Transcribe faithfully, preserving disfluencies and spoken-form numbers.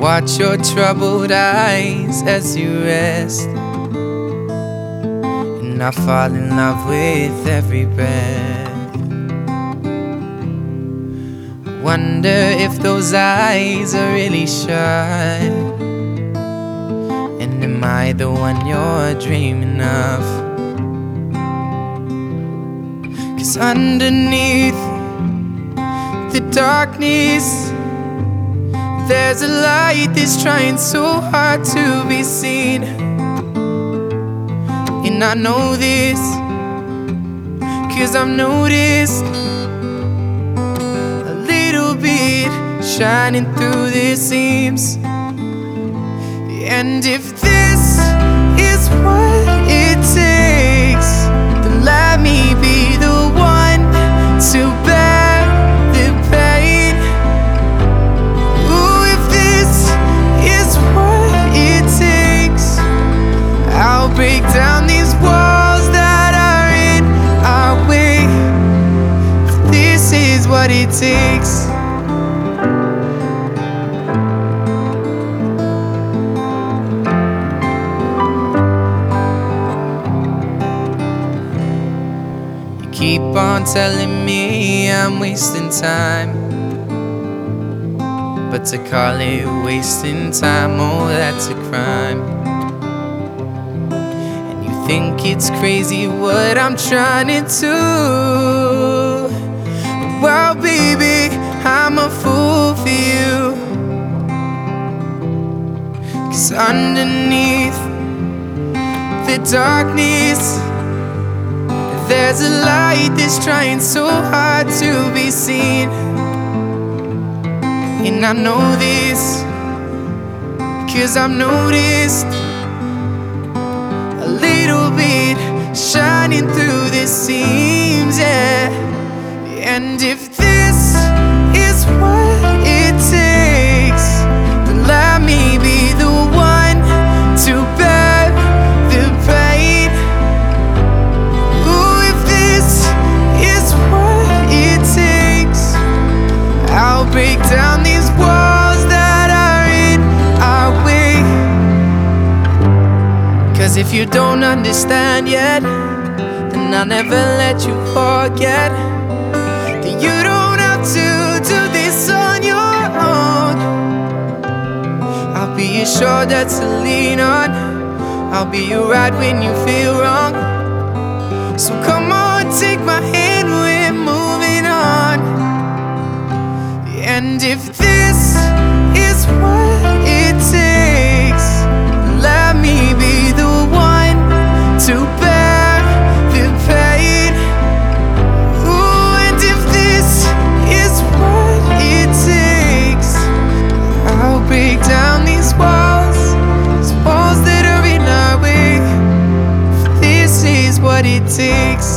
watch your troubled eyes as you rest, and I fall in love with every breath. I wonder if those eyes are really shut, and am I the one you're dreaming of? 'Cause underneath the darkness, there's a light that's trying so hard to be seen. And I know this, 'cause I've noticed a little bit shining through the seams. And if this is what it takes, then let me be the one to bear the pain. Ooh, if this is what it takes, I'll break down these walls that are in our way. If this is what it takes. Keep on telling me I'm wasting time, but to call it wasting time, oh, that's a crime. And you think it's crazy what I'm trying to do. Well, baby, I'm a fool for you. 'Cause underneath the darkness, there's a light that's trying so hard to be seen. And I know this, 'cause I've noticed a little bit shining through the seams, yeah. And if this is what it takes, then let me be the one to bear the pain. I'll break down these walls that are in our way. 'Cause if you don't understand yet, then I'll never let you forget that you don't have to do this on your own. I'll be your shoulder to lean on, I'll be your ride when you feel wrong. So come on, take my hand, we're moving on. And if this is what it takes, let me be the one to bear the pain. Ooh, and if this is what it takes, I'll break down these walls, these walls that are in our way. If this is what it takes.